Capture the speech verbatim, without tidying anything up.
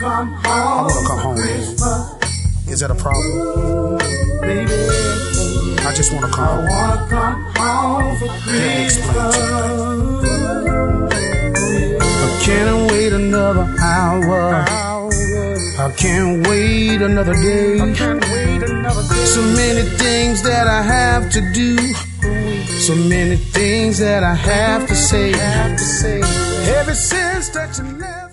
come home. I wanna come home, man. Is that a problem? Baby, I just wanna come home. I wanna come home for Christmas. Let me explain to you. I can't wait another hour. I can't wait another day. I can't wait another day. So many things that I have to do. So many things that I have to say. Have to say. Ever since that you left.